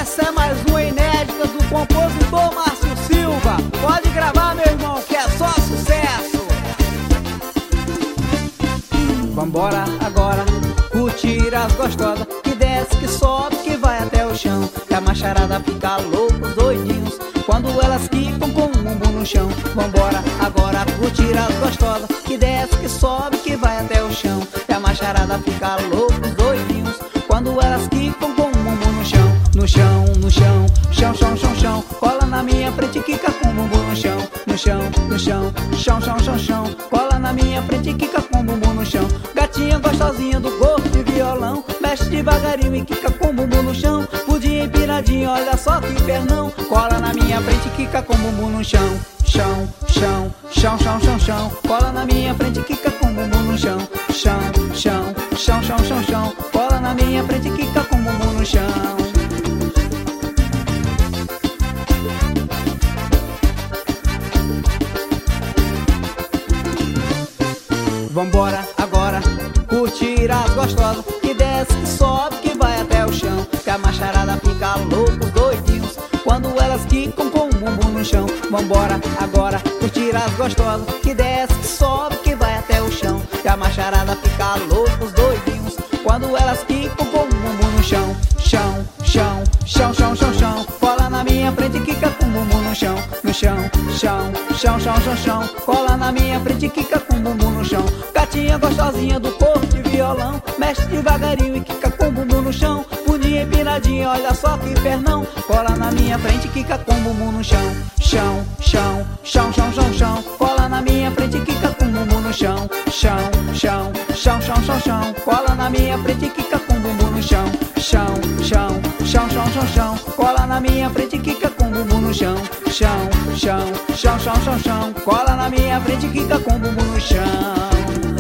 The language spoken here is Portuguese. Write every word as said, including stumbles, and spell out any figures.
Essa é mais uma inédita do compositor Márcio Silva. Pode gravar, meu irmão, que é só sucesso. Vambora agora, curtir as gostosas, que desce, que sobe, que vai até o chão. E a macharada fica loucos, doidinhos, quando elas quicam com o bumbum no chão. Vambora agora, curtir as gostosas, que desce, que sobe, que vai até o chão. E a macharada fica loucos, doidinhos, quando elas quicam com o bumbum no chão. No chão, no chão, chão, chão, chão, chão. Cola na minha frente, quica com o bumbum no chão. No chão, no chão, chão, chão, chão, chão. Cola na minha frente, quica com o bumbum no chão. Gatinha gostosinha do corpo de violão, mexe devagarinho e quica com o bumbum no chão. Pudinha empiradinha, olha só que pernão. Cola na minha frente, quica com o bumbum no chão. Chão, chão, chão, chão, chão, chão. Cola na minha frente, quica com o bumbum no chão. Chão, chão, chão, chão, chão, chão. Cola na minha frente, quica com o bumbum no chão. Vambora agora, curtir as gostosas, que desce, que sobe, que vai até o chão. Que a macharada fica loucos, doidinhos, quando elas quicam com o bumbum no chão. Vambora agora, curtir as gostosas, que desce, que sobe, que vai até o chão. Que a macharada fica loucos, doidinhos, quando elas quicam com o bumbum no chão. Chão, chão, chão, chão, chão, chão. Cola na minha frente, quica com o bumbum no chão. No chão, chão, chão, chão, chão, chão. Cola na minha frente, quica com o bumbum no chão. Gatinha gostosinha do corpo de violão, mexe devagarinho e quica com o bumbum no chão. Bundinha empinadinha, olha só que pernão. Cola na minha frente, quica com o bumbum no chão. Chão, chão, chão, chão, chão, chão. Cola na minha frente, quica com o bumbum no chão. Chão, chão, chão, chão, chão, chão. Cola na minha frente, quica com o bumbum no chão. Chão, chão, chão, chão, chão, chão. Cola na minha frente, quica com o bumbum no chão. Chão, chão, chão, chão, chão, chão. Cola na minha frente, quica com o bumbum no chão.